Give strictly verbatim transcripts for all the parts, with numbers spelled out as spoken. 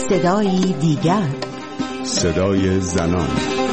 صدایی دیگر، صدای زنان.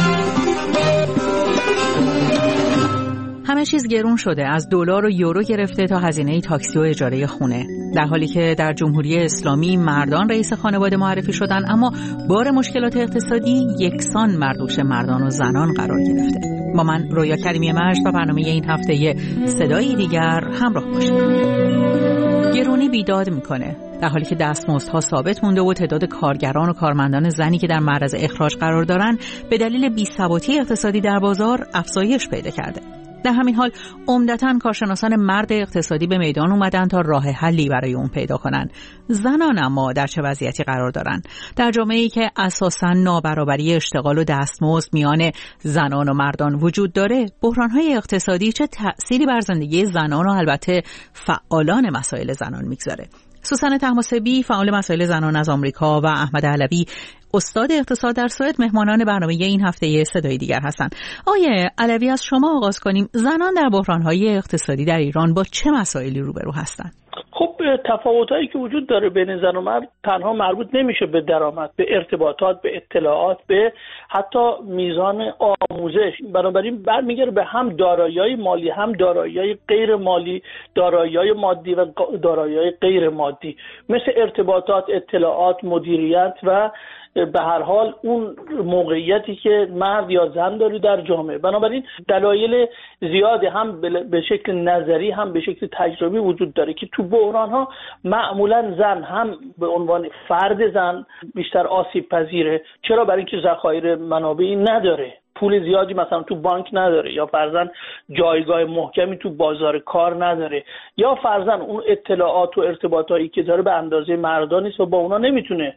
همه چیز گرون شده، از دلار و یورو گرفته تا هزینه تاکسی و اجاره خونه، در حالی که در جمهوری اسلامی مردان رئیس خانواده معرفی شدن، اما بار مشکلات اقتصادی یکسان مردوش مردان و زنان قرار گرفته. با من رویا کریمی مجد و برنامه این هفته صدایی دیگر همراه باشید. گرونی بیداد میکنه، در حالی که دستمزدها ثابت مونده و تعداد کارگران و کارمندان زنی که در معرض اخراج قرار دارن به دلیل بی‌ثباتی اقتصادی در بازار افزایش پیدا کرده. در همین حال عمدتاً کارشناسان مرد اقتصادی به میدان اومدن تا راه حلی برای اون پیدا کنن. زنان اما در چه وضعیتی قرار دارن؟ در جامعه‌ای که اساساً نابرابری اشتغال و دستمزد میان زنان و مردان وجود داره، بحران‌های اقتصادی چه تأثیری بر زندگی زنان و البته فعالان مسائل زنان میگذاره؟ سوسن طهماسبی، فعال مسائل زنان از آمریکا، و احمد علوی، استاد اقتصاد در سوئد، مهمانان برنامه این هفته صدای دیگر هستند. آقای علوی، از شما آغاز کنیم. زنان در بحران‌های اقتصادی در ایران با چه مسائلی روبرو هستند؟ خب تفاوتایی که وجود داره بین زن و مرد تنها مربوط نمیشه به درآمد، به ارتباطات، به اطلاعات، به حتی میزان آموزش. بنابراین برمیگره به هم دارایی‌های مالی، هم دارایی‌های غیر مالی، دارایی‌های مادی و دارایی‌های غیر مادی، مثل ارتباطات، اطلاعات، مدیریت و به هر حال اون موقعیتی که مرد یا زن داره در جامعه. بنابراین دلایل زیادی هم به شکل نظری هم به شکل تجربی وجود داره که تو بحران‌ها معمولا زن هم به عنوان فرد زن بیشتر آسیب پذیره. چرا؟ برای اینکه ذخایر منابعی نداره، پول زیادی مثلا تو بانک نداره، یا فرضاً جایگاه محکمی تو بازار کار نداره، یا فرضاً اون اطلاعات و ارتباطایی که داره به اندازه مردان نیست و با اونا نمیتونه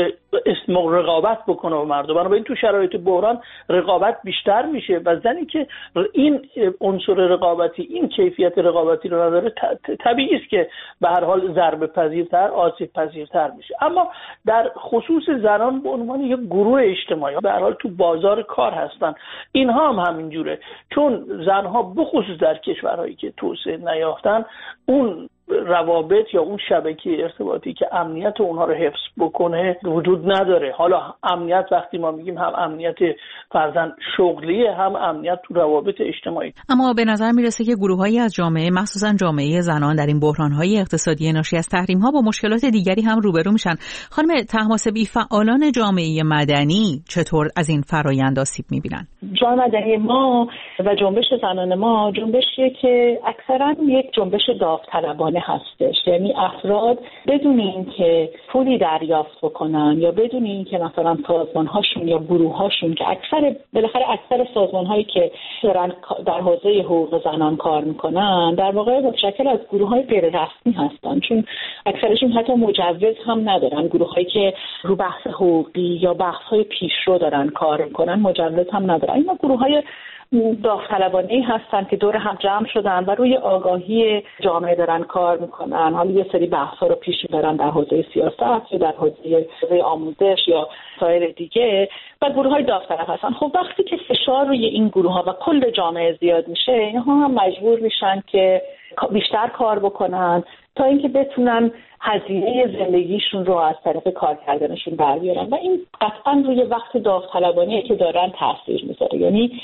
رقابت بکنه با مردم. بنابراین تو شرایط بحران رقابت بیشتر میشه و زنی که این عنصر رقابتی، این کیفیت رقابتی رو نداره، طبیعی است که به هر حال ضربه پذیرتر، آسیب پذیرتر میشه. اما در خصوص زنان به عنوان یک گروه اجتماعی به هر حال تو بازار کار هستن، اینها هم همینجوره، چون زنها بخصوص در کشورهایی که توسعه نیافتن اون روابط یا اون شبکه ارتباطی که امنیت اونها رو حفظ بکنه وجود نداره. حالا امنیت وقتی ما میگیم هم امنیت فرضاً شغلی، هم امنیت تو روابط اجتماعی. اما به نظر میرسه که گروهایی از جامعه، مخصوصاً جامعه زنان، در این بحران‌های اقتصادی ناشی از تحریم‌ها با مشکلات دیگری هم روبرو میشن. خانم طهماسبی، فعالان جامعه مدنی چطور از این فرآیند آسیب میبینن؟ جامعه مدنی ما و جنبش زنان ما جنبشیه که اکثراً یک جنبش داوطلبانه هستش، یعنی افراد بدون اینکه پولی دریافت بکنن یا بدون اینکه مثلا سازمان‌هاشون یا گروه‌هاشون که اکثر بالاخره اکثر سازمان‌هایی که دارن در حوزه حقوق زنان کار میکنن در واقع متشکل از گروه‌های غیر رسمی هستن، چون اکثرشون حتی مجوز هم ندارن. گروه‌هایی که رو بحث حقوقی یا بحث‌های پیشرو دارن کار میکنن مجوز هم ندارن. اینا گروه‌های داوطلبانه‌ای هستن که دور هم جمع شدن و روی آگاهی جامعه دارن کار میکنن. حالا یه سری بحث‌ها رو پیش میبرن در حوزه سیاست یا در حوزه آموزش یا سایر دیگه و گروه‌های داوطلب هستن. خب وقتی که فشار روی این گروه‌ها و کل جامعه زیاد میشه، اینها هم مجبور میشن که بیشتر کار بکنن تا اینکه بتونن هزینه زندگیشون رو از طرف کار کردنشون بر بیارن و این قطعاً روی وقت داوطلبانه که دارن تاثیر میذاره. یعنی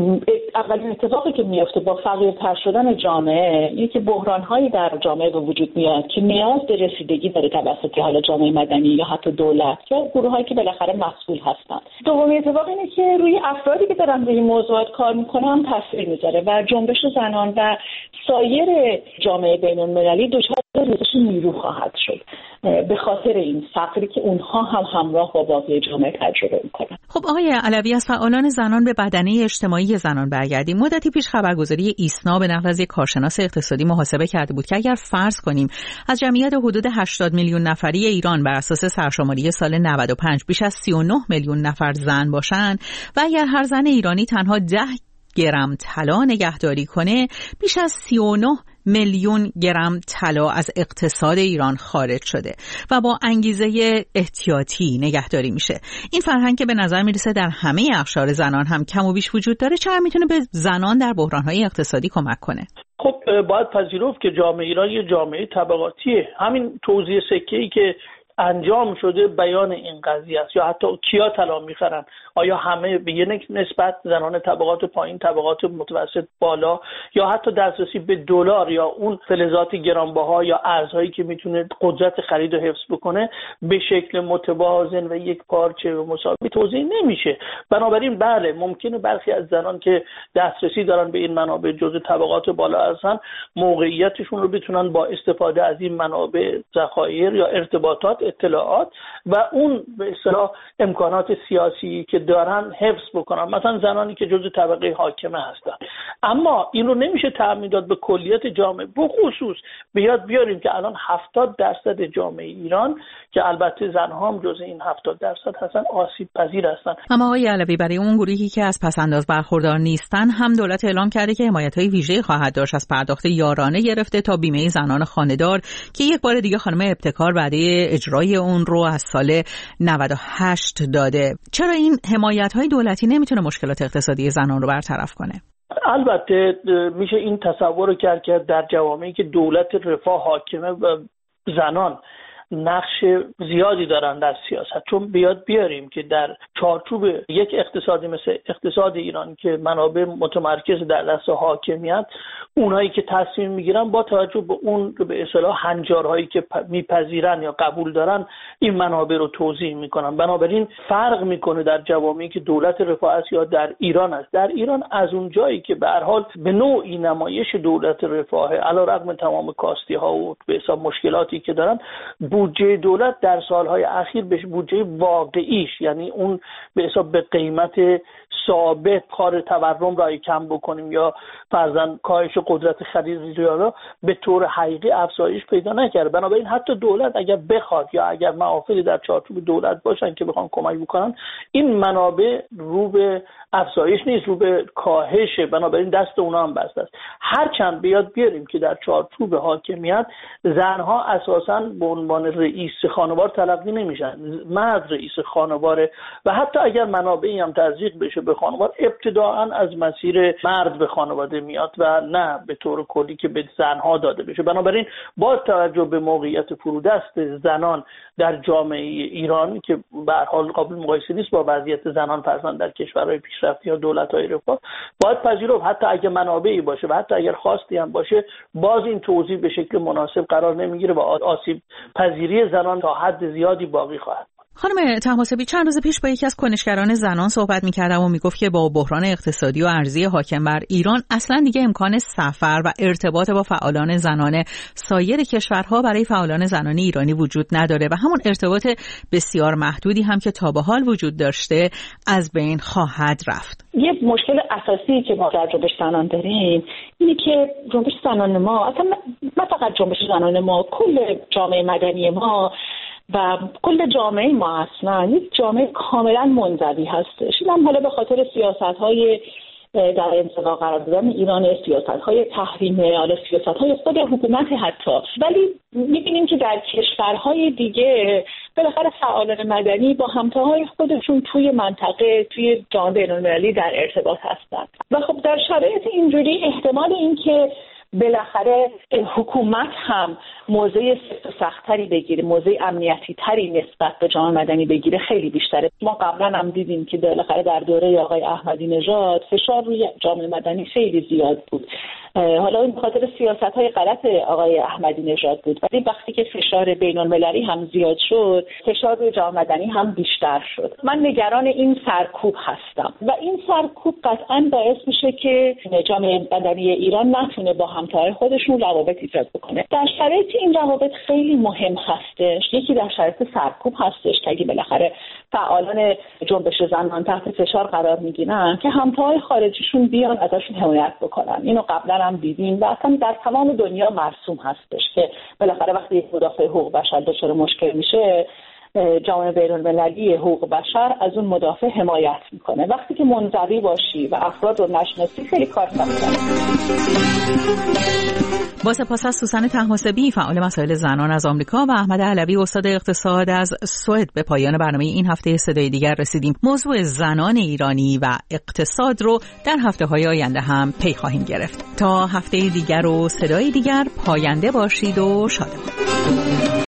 اولین اتفاقی که میفته با فقیرتر شدن جامعه اینه که بحران‌هایی در جامعه به وجود میاد که نیاز به رسیدگی داره توسط حالا جامعه مدنی یا حتی دولت یا گروه‌هایی که بالاخره مسئول هستن. دومین اتفاق اینه که روی افرادی که دارن روی موضوعات کار میکنن تاثیر میذاره و جنبش زنان و سایر جامعه بین‌المللی دچار ریزش نیرو خواهد شد به خاطر این فقری که اونها هم همراه با باقی جامعه تجربه میکنن. خب آقای علوی، از فعالان زنان به بدنه اجتماعی زنان برگردیم. مدتی پیش خبرگزاری ایسنا به نقل از یک کارشناس اقتصادی محاسبه کرده بود که اگر فرض کنیم از جمعیت حدود هشتاد میلیون نفری ایران بر اساس سرشماری سال نود و پنج بیش از سی و نه میلیون نفر زن باشن و اگر هر زن ایرانی تنها ده گرم طلا نگهداری کنه، بیش از سی و نه میلیون گرم طلا از اقتصاد ایران خارج شده و با انگیزه احتیاطی نگهداری میشه. این فرهنگ که به نظر میرسه در همه اقشار زنان هم کم و بیش وجود داره، چقدر میتونه به زنان در بحران‌های اقتصادی کمک کنه؟ خب باید پذیرفت که جامعه ایران یه جامعه طبقاتیه. همین توزیع سکه‌ای که انجام شده بیان این قضیه است، یا حتی کیا طلا میخرن، آیا همه به یک نسبت زنان طبقات پایین، طبقات متوسط، بالا، یا حتی دسترسی به دلار یا اون فلزات گرانبها یا ارزهایی که میتونه قدرت خرید و حفظ بکنه به شکل متوازن و یک پارچه و مساوی توزیع نمیشه. بنابراین بله ممکنه برخی از زنان که دسترسی دارن به این منابع جزء طبقات بالا هستن موقعیتشون رو بتونن با استفاده از این منابع ذخایر یا ارتباطات، اطلاعات و اون به اصطلاح امکانات سیاسی که دارن حفظ بکنن، مثلا زنانی که جزء طبقه حاکمه هستن. اما این رو نمیشه تعمیم داد به کلیت جامعه. بخصوص بیاد بیاریم که الان هفتاد درصد جامعه ایران که البته زنها هم جزء این هفتاد درصد هستن آسیب پذیر هستن. اما آقای علوی برای اون گروهی که از پس‌انداز برخوردار نیستن هم دولت اعلام کرده که حمایت‌های ویژه‌ای خواهد داشت، از پرداخت یارانه گرفته تا بیمه زنان خانه‌دار که یک بار دیگه خانم ابتکار بعد اجرای اون رو از سال نود و هشت داده. چرا این حمایت‌های دولتی نمیتونه مشکلات اقتصادی زنان رو برطرف کنه؟ البته میشه این تصور رو کرد که در جوامعی که دولت رفاه حاکمه و زنان نقش زیادی دارن در سیاست، چون بیاد بیاریم که در چارچوب یک اقتصادی مثل اقتصاد ایران که منابع متمرکز در دست حاکمیت، اونایی که تصمیم میگیرن با توجه به اون به اصطلاح هنجارهایی که میپذیرن یا قبول دارن این منابع رو توزیع میکنن. بنابراین فرق میکنه در جوامعی که دولت رفاه است یا در ایران است. در ایران از اون جایی که به هر حال به نوعی نمایش دولت رفاه علیرغم تمام کاستی ها و به حساب مشکلاتی که دارن، بودجه دولت در سالهای اخیر به بودجه واقعیش، یعنی اون به حساب به قیمت ثابت کار تورم را کم بکنیم یا فرضاً کاهش قدرت خرید ریالا به طور حقیقی افزایش پیدا نکرده. بنابراین حتی دولت اگر بخواد یا اگر معافلی در چارچوب دولت باشن که بخوان کمک بکنن، این منابع رو به افزایش نیست، رو به کاهشه. بنابراین دست اونا هم بسته است. هرچند بیاد بیاریم که در چارچوب حاکمیت زنها اساساً به عنوان رئیس خانوار تلقی نمیشن، مرد رئیس خانواره و حتی اگر منابعی هم تزریق بشه به خانوار ابتداعاً از مسیر مرد به خانواده میاد و نه به طور کلی که به زنها داده بشه. بنابراین با توجه به موقعیت فرودست زنان در جامعه ایران که به هر حال قابل مقایسه نیست با وضعیت زنان فرزند در کشورهای پیشرفته یا دولت‌های رفاه، باید پذیرفت حتی اگر منابعی باشه و حتی اگر خواستی هم باشه، باز این توزیع به شکل مناسب قرار نمیگیره و آسیب پذیری زنان تا حد زیادی باقی خواهد. خانم طهماسبی، چند روز پیش با یکی از کنشگران زنان صحبت می‌کردم و میگفت که با بحران اقتصادی و ارزی حاکم بر ایران اصلا دیگه امکان سفر و ارتباط با فعالان زنان سایر کشورها برای فعالان زنان ایرانی وجود نداره و همون ارتباط بسیار محدودی هم که تا به حال وجود داشته از بین خواهد رفت. یه مشکل اساسی که ما در جنبش زنان داریم اینه که جنبش زنان ما، اصلا نه فقط جنبش زنان ما، کل جامعه مدنی ما و کل جامعه ما اصلا یک جامعه کاملا منزوی هستش. این حالا به خاطر سیاست‌های در انزوا قرار دادن ایران، سیاست‌های تحریمه، حالا سیاست‌های خود حکومت حتی، ولی می‌بینیم که در کشورهای دیگه بالاخره فعالان مدنی با همتاهای خودشون توی منطقه، توی جامعه بین‌المللی در ارتباط هستند و خب در شرایط اینجوری احتمال این که بالاخره حکومت هم موضع سفت و سخت‌تری بگیره، موضع امنیتی تری نسبت به جامعه مدنی بگیره خیلی بیشتره. ما قبلا هم دیدیم که بالاخره در دوره آقای احمدی نژاد فشار روی جامعه مدنی خیلی زیاد بود. حالا این بخاطر سیاست‌های غلط آقای احمدی نژاد بود، ولی وقتی که فشار بین‌المللی هم زیاد شد، فشار روی جامعه مدنی هم بیشتر شد. من نگران این سرکوب هستم و این سرکوب قطعاً باعث میشه که جامعه مدنی ایران نتونه با همتای خودشون روابط ایجاد بکنه. در شرایط این روابط خیلی مهم هستش. یکی در شرایط سرکوب هستش که اگه بالاخره فعالان جنبش زنان تحت فشار قرار میگیرن که همتای خارجیشون بیان ازشون حمایت بکنن. اینو قبلا هم دیدیم و اصلا در تمام دنیا مرسوم هستش که بالاخره وقتی یک مدافع حقوق بشر دچار مشکل میشه، جامعه بین‌المللی حقوق بشر از اون مدافع حمایت میکنه. وقتی که منزوی باشی و افراد رو نشناسی خیلی کار سخته. با سپاس از سوسن طهماسبی فعال مسائل زنان از آمریکا و احمد علوی استاد اقتصاد از سوئد به پایان برنامه این هفته صدای دیگر رسیدیم. موضوع زنان ایرانی و اقتصاد رو در هفته‌های آینده هم پی خواهیم گرفت. تا هفته دیگر و صدای دیگر، پاینده باشید و شادمان.